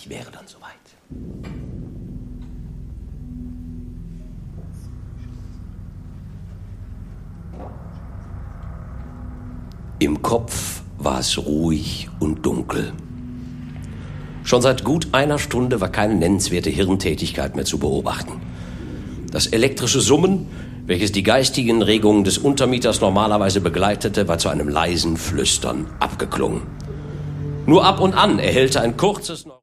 Ich wäre dann soweit. Im Kopf war es ruhig und dunkel. Schon seit gut einer Stunde war keine nennenswerte Hirntätigkeit mehr zu beobachten. Das elektrische Summen, welches die geistigen Regungen des Untermieters normalerweise begleitete, war zu einem leisen Flüstern abgeklungen. Nur ab und an erhellte ein kurzes